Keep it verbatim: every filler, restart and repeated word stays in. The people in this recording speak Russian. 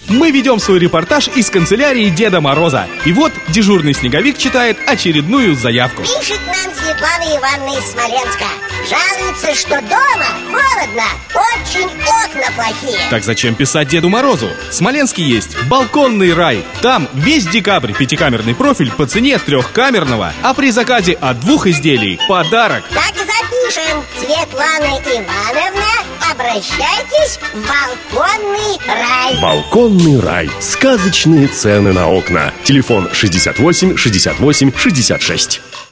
Мы ведем свой репортаж из канцелярии Деда Мороза. И вот дежурный снеговик читает очередную заявку. Пишет нам Светлана Ивановна из Смоленска. Жалуется, что дома холодно, очень окна плохие. Так зачем писать Деду Морозу? В Смоленске есть балконный рай. Там весь декабрь пятикамерный профиль по цене трехкамерного, а при заказе от двух изделий подарок. Так и запишем. Светлана Ивановна, обращайтесь в балконный рай. Балконный рай. Сказочные цены на окна. Телефон шестьдесят восемь шестьдесят восемь шестьдесят шесть.